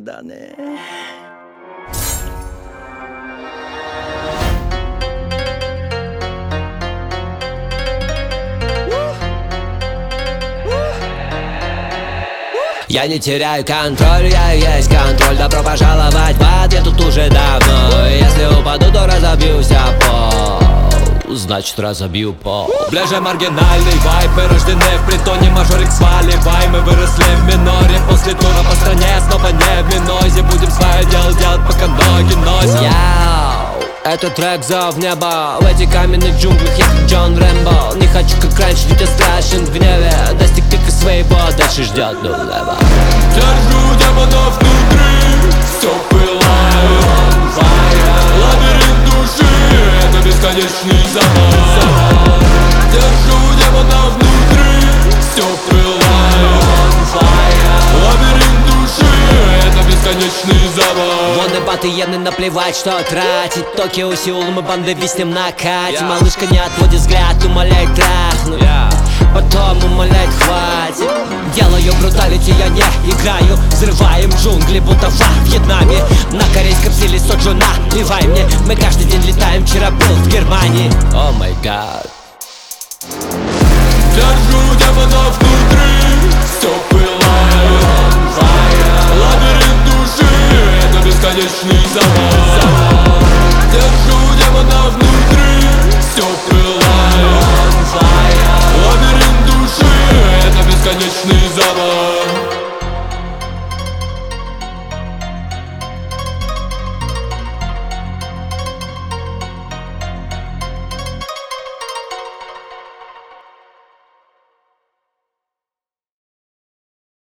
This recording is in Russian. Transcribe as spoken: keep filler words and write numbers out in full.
свидания. Я не теряю контроль, я и есть контроль. Добро пожаловать в ад, я тут уже давно. Если упаду, то разобьюсь о пол, значит разобью пол. Бляже маргинальный вайб, мы рождены в притоне, мажорик сваливай. Мы выросли в миноре, после тура по стране снова не в минозе. Будем свое дело делать, пока ноги носят. Яу, это трек зов неба. В этих каменных джунглях я как Джон Рэмбо. Не хочу как раньше, ведь я страшен в гневе. Достиг пика своего, дальше ждет ну неба. Держу демонов внутри, все пылает on fire. Лабиринт души, это бесконечный замок. Держу демонов внутри, все пылает on fire. Лабиринт души, это бесконечный замок. Вон и баты иены, наплевать, что тратить. Токио, Сеул, мы банды виснем на кате. yeah. Малышка не отводит взгляд, умоляет трахнуть, yeah. Потом умоляет хватит. Делаю бруталити, я не играю. Взрываем джунгли, будто во Вьетнаме. На корейском стиле соджу, наливай мне. Мы каждый день летаем, вчера был в Германии. О май гад. Держу демонов внутри, все пылает on fire. Лабиринт души, это бесконечный замок. Держу демонов внутри, все пылает on fire. Лабиринт души, это бесконечный замок.